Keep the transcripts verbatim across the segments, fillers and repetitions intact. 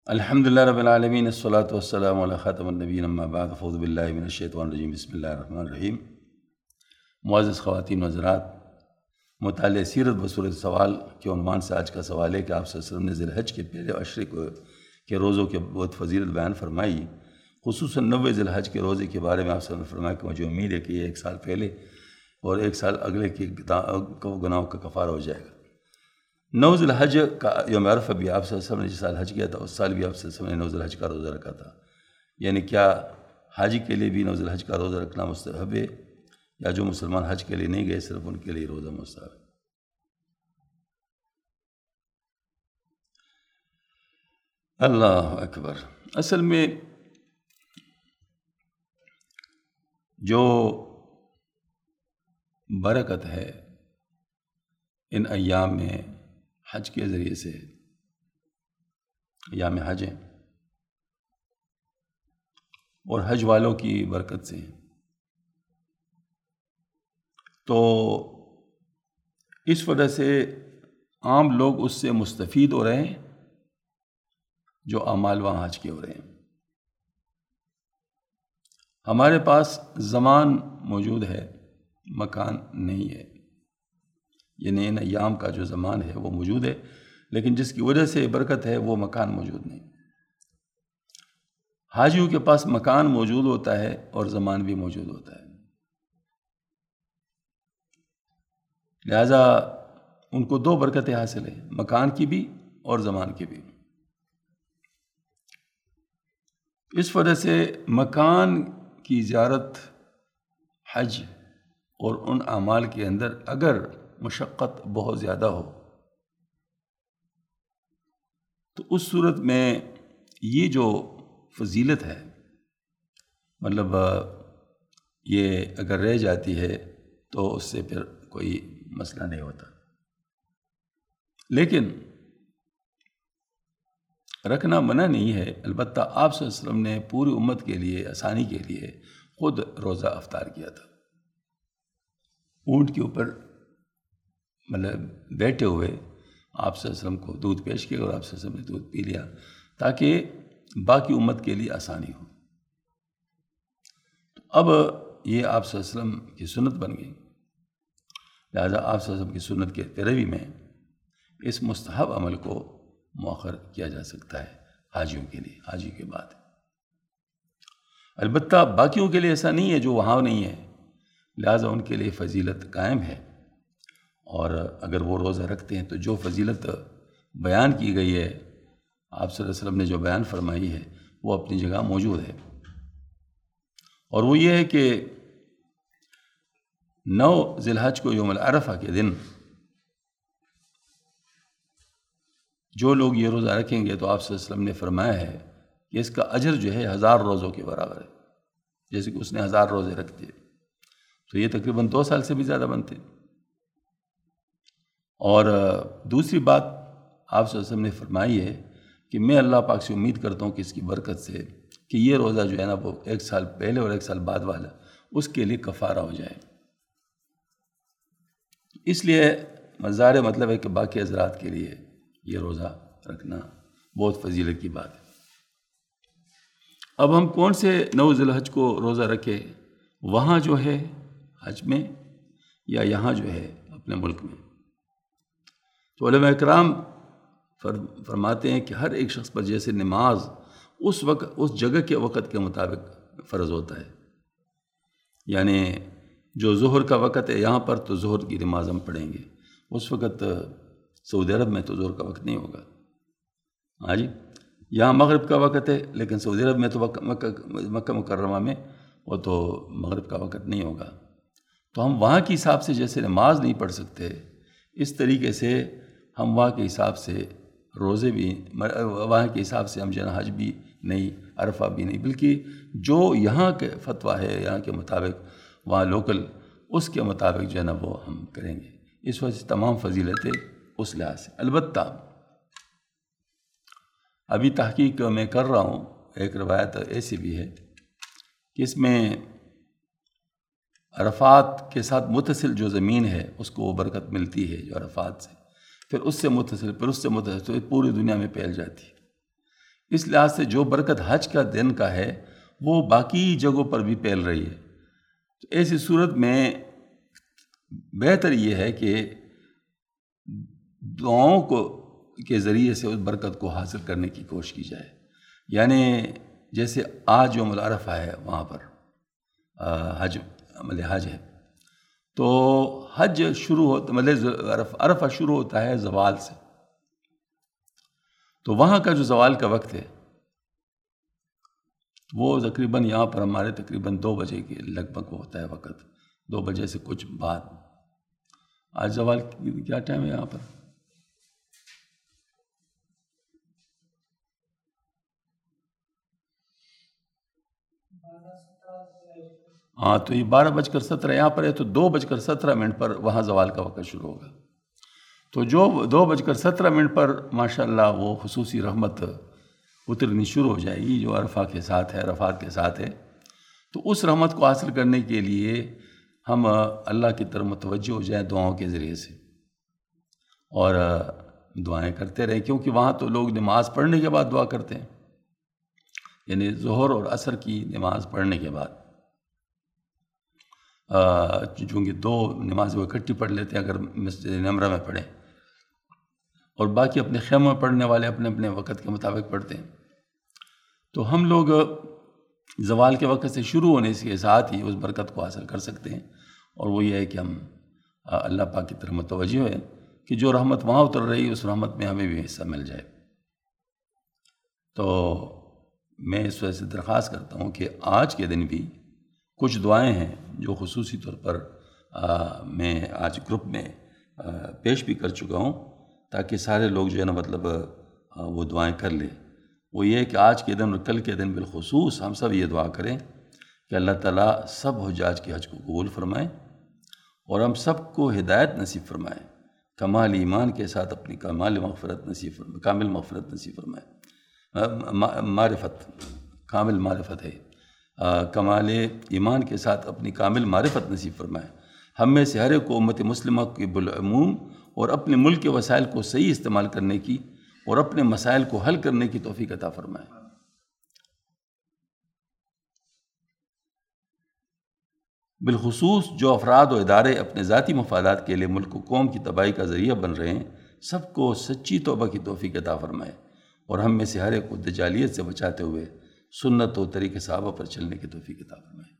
الحمد للہ رب العالمین الصلاۃ والسلام علی خاتم النبیین اما بعد اعوذ باللہ من الشیطان الرجیم بسم اللہ الرحمن الرحیم۔ معزز خواتین و حضرات، مطالعہ سیرت بصورت سوال کے عنوان سے آج کا سوال ہے کہ آپ صلی اللہ علیہ وسلم نے ذی الحج کے پہلے عشرے کو کے روزوں کے بہت فضیلت بیان فرمائی، خصوصاً نوے ذی الحج کے روزے کے بارے میں آپ صلی اللہ علیہ وسلم نے فرمایا کہ مجھے امید ہے کہ یہ ایک سال پہلے اور ایک سال اگلے کے گناہوں کا کفارہ ہو جائے گا۔ نو ذی الحج کا یوم عرفہ بھی آپ صلی اللہ علیہ وسلم نے جس سال حج کیا تھا اس سال بھی آپ صلی اللہ علیہ وسلم نے نو ذی الحج کا روزہ رکھا تھا، یعنی کیا حاجی کے لیے بھی نو ذی الحج کا روزہ رکھنا مستحب ہے یا جو مسلمان حج کے لیے نہیں گئے صرف ان کے لیے روزہ مستحب ہے؟ اللہ اکبر۔ اصل میں جو برکت ہے ان ایام میں حج کے ذریعے سے، ایام حج ہیں اور حج والوں کی برکت سے، تو اس وجہ سے عام لوگ اس سے مستفید ہو رہے ہیں جو اعمال وہاں حج کے ہو رہے ہیں۔ ہمارے پاس زمان موجود ہے، مکان نہیں ہے، یعنی ان ایام کا جو زمان ہے وہ موجود ہے، لیکن جس کی وجہ سے برکت ہے وہ مکان موجود نہیں۔ حاجیوں کے پاس مکان موجود ہوتا ہے اور زمان بھی موجود ہوتا ہے، لہذا ان کو دو برکتیں حاصل ہیں، مکان کی بھی اور زمان کی بھی۔ اس وجہ سے مکان کی زیارت، حج اور ان اعمال کے اندر اگر مشقت بہت زیادہ ہو تو اس صورت میں یہ جو فضیلت ہے، مطلب یہ اگر رہ جاتی ہے تو اس سے پھر کوئی مسئلہ نہیں ہوتا، لیکن رکھنا منع نہیں ہے۔ البتہ آپ صلی اللہ علیہ وسلم نے پوری امت کے لیے آسانی کے لیے خود روزہ افطار کیا تھا، اونٹ کے اوپر مطلب بیٹھے ہوئے آپ صلی اللہ علیہ وسلم کو دودھ پیش کیا اور آپ صلی اللہ علیہ وسلم نے دودھ پی لیا تاکہ باقی امت کے لیے آسانی ہو۔ تو اب یہ آپ صلی اللہ علیہ وسلم کی سنت بن گئی، لہذا آپ صلی اللہ علیہ وسلم کی سنت کے پیروی میں اس مستحب عمل کو مؤخر کیا جا سکتا ہے حاجیوں کے لیے، حاجی کے بعد۔ البتہ باقیوں کے لیے ایسا نہیں ہے جو وہاں نہیں ہے، لہذا ان کے لیے فضیلت قائم ہے، اور اگر وہ روزہ رکھتے ہیں تو جو فضیلت بیان کی گئی ہے، آپ صلی اللہ علیہ وسلم نے جو بیان فرمائی ہے وہ اپنی جگہ موجود ہے، اور وہ یہ ہے کہ نو ذی الحج کو یوم العرفہ کے دن جو لوگ یہ روزہ رکھیں گے تو آپ صلی اللہ علیہ وسلم نے فرمایا ہے کہ اس کا اجر جو ہے ہزار روزوں کے برابر ہے، جیسے کہ اس نے ہزار روزے رکھ دیے تو یہ تقریباً دو سال سے بھی زیادہ بنتے۔ اور دوسری بات آپ صلی اللہ علیہ وسلم نے فرمائی ہے کہ میں اللہ پاک سے امید کرتا ہوں کہ اس کی برکت سے کہ یہ روزہ جو ہے نا وہ ایک سال پہلے اور ایک سال بعد والا اس کے لیے کفارہ ہو جائے۔ اس لیے مظاہر مطلب ہے کہ باقی حضرات کے لیے یہ روزہ رکھنا بہت فضیلت کی بات ہے۔ اب ہم کون سے نو ذی الحج کو روزہ رکھے، وہاں جو ہے حج میں یا یہاں جو ہے اپنے ملک میں؟ تو علماء اکرام فرماتے ہیں کہ ہر ایک شخص پر جیسے نماز اس وقت اس جگہ کے وقت کے مطابق فرض ہوتا ہے، یعنی جو ظہر کا وقت ہے یہاں پر تو ظہر کی نماز ہم پڑھیں گے، اس وقت سعودی عرب میں تو ظہر کا وقت نہیں ہوگا، ہاں جی، یہاں مغرب کا وقت ہے لیکن سعودی عرب میں تو مکہ مکہ مکرمہ میں وہ تو مغرب کا وقت نہیں ہوگا، تو ہم وہاں کے حساب سے جیسے نماز نہیں پڑھ سکتے اس طریقے سے ہم وہاں کے حساب سے روزے بھی، وہاں کے حساب سے ہم جو ہے حج بھی نہیں، عرفہ بھی نہیں، بلکہ جو یہاں کے فتویٰ ہے یہاں کے مطابق وہاں لوکل اس کے مطابق جو ہے نا وہ ہم کریں گے۔ اس وجہ سے تمام فضیلتیں اس لحاظ سے۔ البتہ ابھی تحقیق میں کر رہا ہوں، ایک روایت ایسی بھی ہے کہ اس میں عرفات کے ساتھ متصل جو زمین ہے اس کو وہ برکت ملتی ہے جو عرفات سے، پھر اس سے متصل پھر اس سے متصل پوری دنیا میں پھیل جاتی ہے۔ اس لحاظ سے جو برکت حج کا دن کا ہے وہ باقی جگہوں پر بھی پھیل رہی ہے۔ تو ایسی صورت میں بہتر یہ ہے کہ دعاؤں کو کے ذریعے سے اس برکت کو حاصل کرنے کی کوشش کی جائے۔ یعنی جیسے آج یوم العرفہ ہے، وہاں پر حج عمل حج ہے، تو حج شروع ہوتا مطلب عرفہ شروع ہوتا ہے زوال سے، تو وہاں کا جو زوال کا وقت ہے وہ تقریباً یہاں پر ہمارے تقریباً دو بجے کے لگ بھگ ہوتا ہے وقت، دو بجے سے کچھ بعد۔ آج زوال کیا ٹائم ہے یہاں پر؟ ہاں، تو یہ بارہ بج کر سترہ یہاں پر ہے، تو دو بج کر سترہ منٹ پر وہاں زوال کا وقت شروع ہوگا۔ تو جو دو بج کر سترہ منٹ پر ماشاءاللہ وہ خصوصی رحمت اترنی شروع ہو جائے گی جو عرفہ کے ساتھ ہے، عرفات کے ساتھ ہے۔ تو اس رحمت کو حاصل کرنے کے لیے ہم اللہ کی طرف متوجہ ہو جائیں دعاؤں کے ذریعے سے، اور دعائیں کرتے رہیں، کیونکہ وہاں تو لوگ نماز پڑھنے کے بعد دعا کرتے ہیں، یعنی ظہر اور عصر کی نماز پڑھنے کے بعد، چونکہ دو نمازیں وہ اکٹھی پڑھ لیتے ہیں اگر مسجد نمرہ میں پڑھیں، اور باقی اپنے خیموں میں پڑھنے والے اپنے اپنے وقت کے مطابق پڑھتے ہیں۔ تو ہم لوگ زوال کے وقت سے شروع ہونے کے ساتھ ہی اس برکت کو حاصل کر سکتے ہیں، اور وہ یہ ہے کہ ہم اللہ پاک کی طرف متوجہ ہوئے کہ جو رحمت وہاں اتر رہی ہے اس رحمت میں ہمیں بھی حصہ مل جائے۔ تو میں اس وجہ سے درخواست کرتا ہوں کہ آج کے دن بھی کچھ دعائیں ہیں جو خصوصی طور پر آ, میں آج گروپ میں آ, پیش بھی کر چکا ہوں، تاکہ سارے لوگ جو ہے نا مطلب آ, وہ دعائیں کر لیں۔ وہ یہ ہے کہ آج کے دن اور کل کے دن بالخصوص ہم سب یہ دعا کریں کہ اللہ تعالیٰ سب حجاج کے حج کو قبول فرمائیں، اور ہم سب کو ہدایت نصیب فرمائیں، کمال ایمان کے ساتھ اپنی کمال مغفرت نصیب فرمائیں، کامل مغفرت نصیب فرمائیں، معرفت کامل معرفت ہے، کمال ایمان کے ساتھ اپنی کامل معرفت نصیب فرمائیں۔ ہم میں سے ہر ایک کو امت مسلمہ کی بالعموم اور اپنے ملک کے وسائل کو صحیح استعمال کرنے کی اور اپنے مسائل کو حل کرنے کی توفیق عطا فرمائیں۔ بالخصوص جو افراد و ادارے اپنے ذاتی مفادات کے لیے ملک و قوم کی تباہی کا ذریعہ بن رہے ہیں، سب کو سچی توبہ کی توفیق عطا فرمائے، اور ہم میں سے ہر ایک کو دجالیت سے بچاتے ہوئے سنت و طریق صحابہ پر چلنے کی توفیق عطا فرمائے۔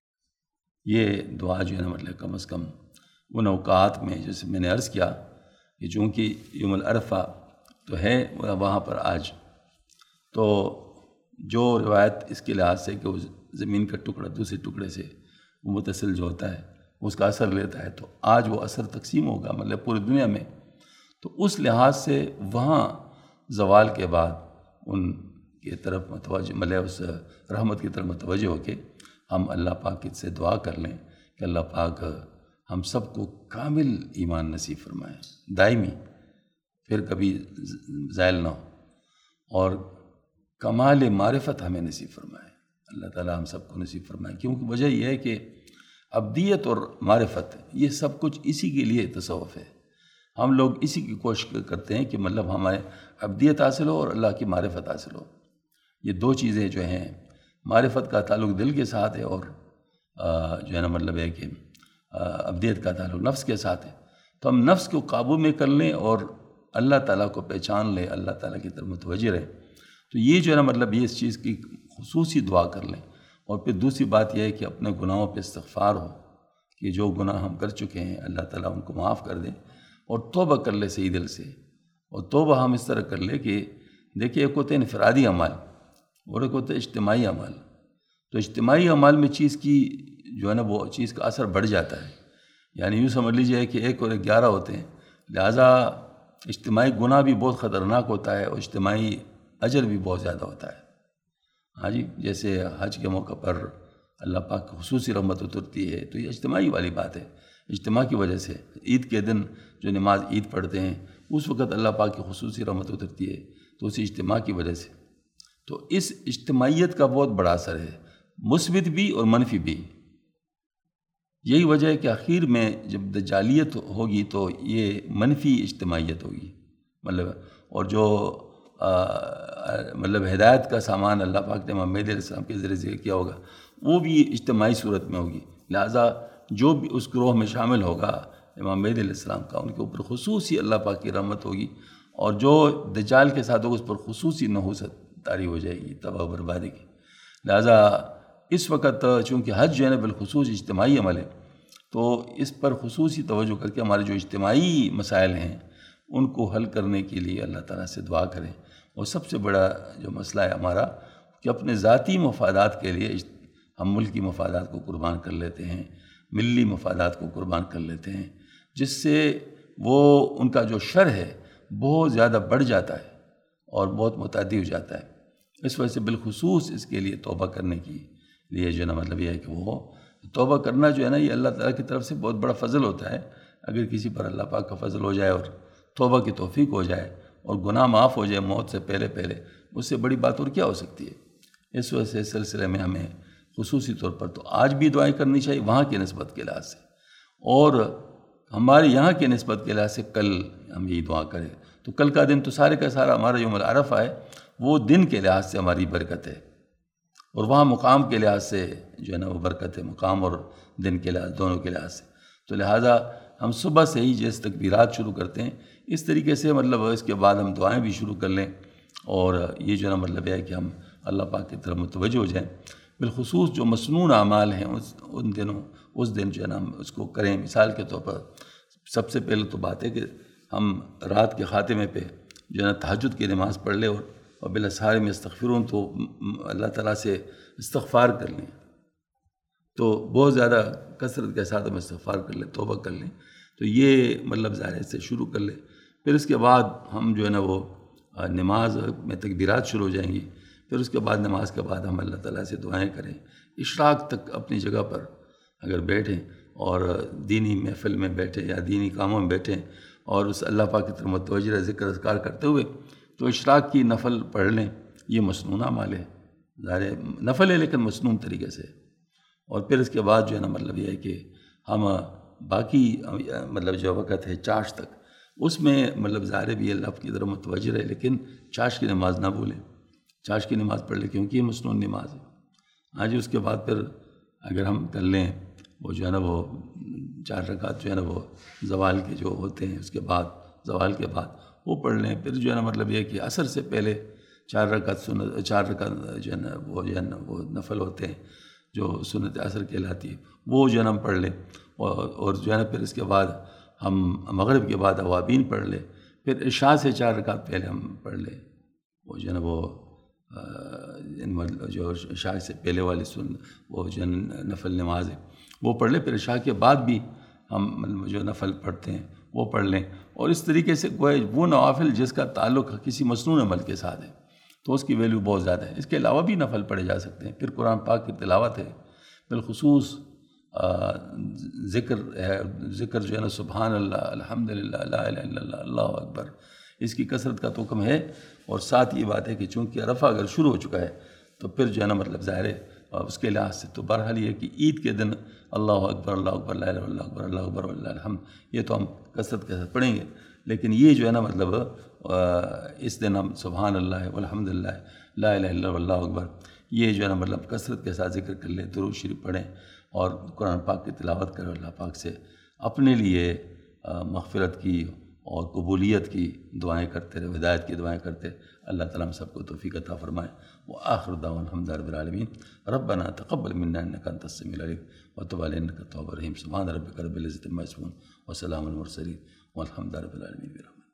یہ دعا جو ہے نا مطلب کم از کم ان اوقات میں جیسے میں نے عرض کیا کہ چونکہ یوم العرفہ تو ہے وہاں پر آج، تو جو روایت اس کے لحاظ سے کہ وہ زمین کا ٹکڑا دوسرے ٹکڑے سے وہ متصل جو ہوتا ہے اس کا اثر لیتا ہے، تو آج وہ اثر تقسیم ہوگا مطلب پوری دنیا میں، تو اس لحاظ سے وہاں زوال کے بعد ان کی طرف متوجہ مطلب اس رحمت کی طرف متوجہ ہو کے ہم اللہ پاک سے دعا کر لیں کہ اللہ پاک ہم سب کو کامل ایمان نصیب فرمائے، دائمی، پھر کبھی زائل نہ ہو، اور کمال معرفت ہمیں نصیب فرمائے، اللہ تعالیٰ ہم سب کو نصیب فرمائے۔ کیونکہ وجہ یہ ہے کہ ابدیت اور معرفت یہ سب کچھ اسی کے لیے تصوف ہے، ہم لوگ اسی کی کوشش کرتے ہیں کہ مطلب ہمارے ابدیت حاصل ہو اور اللہ کی معرفت حاصل ہو۔ یہ دو چیزیں جو ہیں، معرفت کا تعلق دل کے ساتھ ہے، اور جو ہے نا مطلب ہے کہ ابدیت کا تعلق نفس کے ساتھ ہے، تو ہم نفس کو قابو میں کر لیں اور اللہ تعالیٰ کو پہچان لیں، اللہ تعالیٰ کی طرف متوجہ رہیں، تو یہ جو ہے نا مطلب یہ اس چیز کی خصوصی دعا کر لیں۔ اور پھر دوسری بات یہ ہے کہ اپنے گناہوں پہ استغفار ہو کہ جو گناہ ہم کر چکے ہیں اللہ تعالیٰ ان کو معاف کر دیں، اور توبہ کر لے صحیح دل سے، اور توبہ ہم اس طرح کر لے کہ دیکھیں ایک ہوتے ہیں انفرادی اعمال اور ایک ہوتے ہیں اجتماعی اعمال، تو اجتماعی اعمال میں چیز کی جو ہے نا وہ چیز کا اثر بڑھ جاتا ہے، یعنی یوں سمجھ لیجیے کہ ایک اور ایک گیارہ ہوتے ہیں، لہٰذا اجتماعی گناہ بھی بہت خطرناک ہوتا ہے اور اجتماعی اجر بھی بہت زیادہ ہوتا ہے۔ ہاں جی، جیسے حج کے موقع پر اللہ پاک کی خصوصی رحمت اترتی ہے، تو یہ اجتماعی والی بات ہے، اجتماع کی وجہ سے عید کے دن جو نماز عید پڑھتے ہیں اس وقت اللہ پاک کی خصوصی رحمت اترتی ہے، تو اسی اجتماع کی وجہ سے، تو اس اجتماعیت کا بہت بڑا اثر ہے، مثبت بھی اور منفی بھی۔ یہی وجہ ہے کہ آخر میں جب دجالیت ہوگی تو یہ منفی اجتماعیت ہوگی، مطلب اور جو مطلب ہدایت کا سامان اللہ پاک نے امام مہدی علیہ السلام کے ذریعے ذکر کیا ہوگا وہ بھی اجتماعی صورت میں ہوگی، لہٰذا جو بھی اس گروہ میں شامل ہوگا امام مہدی علیہ السلام کا، ان کے اوپر خصوصی اللہ پاک کی رحمت ہوگی، اور جو دجال کے ساتھ ہوگا اس پر خصوصی نحوست طاری ہو جائے گی، تباہ و بربادی کی۔ لہٰذا اس وقت چونکہ حج جو ہے نا بالخصوص اجتماعی عمل ہے، تو اس پر خصوصی توجہ کر کے ہمارے جو اجتماعی مسائل ہیں ان کو حل کرنے کے لیے اللہ تعالیٰ سے دعا کریں۔ اور سب سے بڑا جو مسئلہ ہے ہمارا کہ اپنے ذاتی مفادات کے لیے ہم ملکی مفادات کو قربان کر لیتے ہیں، ملی مفادات کو قربان کر لیتے ہیں، جس سے وہ ان کا جو شر ہے بہت زیادہ بڑھ جاتا ہے اور بہت متعدی ہو جاتا ہے۔ اس وجہ سے بالخصوص اس کے لیے توبہ کرنے کی لیے جو ہے نا مطلب یہ ہے کہ وہ توبہ کرنا جو ہے نا یہ اللہ تعالیٰ کی طرف سے بہت بڑا فضل ہوتا ہے۔ اگر کسی پر اللہ پاک کا فضل ہو جائے اور توبہ کی توفیق ہو جائے اور گناہ معاف ہو جائے موت سے پہلے پہلے، اس سے بڑی بات اور کیا ہو سکتی ہے۔ اس وجہ سے اس سلسلے میں ہمیں خصوصی طور پر تو آج بھی دعائیں کرنی چاہیے وہاں کی نسبت کے لحاظ سے، اور ہمارے یہاں کے نسبت کے لحاظ سے کل ہم یہی دعا کریں۔ تو کل کا دن تو سارے کا سارا ہمارا یوم العرفہ ہے، وہ دن کے لحاظ سے ہماری برکت ہے، اور وہاں مقام کے لحاظ سے جو ہے نا وہ برکت ہے، مقام اور دن کے لحاظ دونوں کے لحاظ سے۔ تو لہٰذا ہم صبح سے ہی جیسے تکبیرات شروع کرتے ہیں اس طریقے سے مطلب اس کے بعد ہم دعائیں بھی شروع کر لیں، اور یہ جو ہے نا مطلب ہے کہ ہم اللہ پاک کی طرف متوجہ ہو جائیں۔ بالخصوص جو مسنون اعمال ہیں اس ان دنوں اس دن جو ہے نا ہم اس کو کریں۔ مثال کے طور پر سب سے پہلے تو بات ہے کہ ہم رات کے خاتمے پہ جو ہے نا تہجد کی نماز پڑھ لیں، اور اور بالاسحار میں استغفرون، تو اللہ تعالیٰ سے استغفار کر لیں، تو بہت زیادہ کثرت کے ساتھ ہم استغفار کر لیں، توبہ کر لیں، تو یہ مطلب ظاہر سے شروع کر لیں۔ پھر اس کے بعد ہم جو ہے نا وہ نماز میں تکبیرات شروع ہو جائیں گی، پھر اس کے بعد نماز کے بعد ہم اللہ تعالیٰ سے دعائیں کریں، اشراق تک اپنی جگہ پر اگر بیٹھیں اور دینی محفل میں بیٹھیں یا دینی کاموں میں بیٹھیں اور اس اللہ پاک کی طرف متوجہ ذکر اذکار کرتے ہوئے تو اشراق کی نفل پڑھ لیں۔ یہ مسنون اعمال ہے، ظاہر نفل ہے لیکن مسنون طریقے سے۔ اور پھر اس کے بعد جو ہے نا مطلب یہ ہے کہ ہم باقی مطلب جو وقت ہے چاش تک، اس میں مطلب ظاہر بھی اللہ کی طرف متوجہ رہے، لیکن چاش کی نماز نہ بھولیں، چاش کی نماز پڑھ لیں کیونکہ یہ مسنون نماز ہے۔ ہاں جی، اس کے بعد پھر اگر ہم کر لیں وہ جو ہے نا وہ چار رکعت جو ہے نا وہ زوال کے جو ہوتے ہیں، اس کے بعد زوال کے بعد وہ پڑھ لیں۔ پھر جو ہے نا مطلب یہ کہ عصر سے پہلے چار رکعت سنت چار رکعت جو ہے نا وہ جو ہے نا وہ نفل ہوتے ہیں جو سنت عصر کہلاتی ہے، وہ جو ہے نا ہم پڑھ لیں، اور اور جو ہے نا پھر اس کے بعد ہم مغرب کے بعد اوابین پڑھ لیں، پھر عشاء سے چار رکعت پہلے ہم پڑھ لیں، وہ جو ہے نا وہ جو عشاء سے پہلے والی سن وہ جو نفل نماز ہے وہ پڑھ لیں، پھر عشاء کے بعد بھی ہم جو نفل پڑھتے ہیں وہ پڑھ لیں۔ اور اس طریقے سے کوئی وہ نوافل جس کا تعلق کسی مسنون عمل کے ساتھ ہے تو اس کی ویلیو بہت زیادہ ہے۔ اس کے علاوہ بھی نفل پڑھے جا سکتے ہیں۔ پھر قرآن پاک کی تلاوت ہے، بالخصوص ذکر ہے، ذکر جو ہے نا سبحان اللہ، الحمدللہ، لا الہ الا اللہ، اللہ اکبر، اس کی کثرت کا تو حکم ہے۔ اور ساتھ یہ بات ہے کہ چونکہ عرفہ اگر شروع ہو چکا ہے تو پھر جو ہے نا مطلب ظاہر ہے اس کے لحاظ سے تو بہرحال یہ کہ عید کے دن اللہ اکبر، اللہ اکبر، لا الہ الا اللہ اکبر، اللہ اکبر واللہ الحمد، یہ تو ہم کثرت کے ساتھ پڑھیں گے، لیکن یہ جو ہے نا مطلب اس دن ہم سبحان اللہ والحمدللہ، لا الہ الا اللہ، اللہ اکبر، یہ جو ہے نا مطلب کثرت کے ساتھ ذکر کر لیں، درود شریف پڑھیں اور قرآن پاک کی تلاوت کریں، اللہ پاک سے اپنے لیے مغفرت کی اور قبولیت کی دعائیں کرتے رہے، ہدایت کی دعائیں کرتے، اللہ تعالیٰ ہم سب کو توفیق عطا فرمائے۔ وآخر دعوانا الحمد للہ رب العالمین، ربنا تقبل منا انک انت السمیع العلیم وتب علینا انک التواب الرحیم، سبحان ربک رب العزۃ عما یصفون وسلام علی المرسلین والحمد للہ رب العالمین۔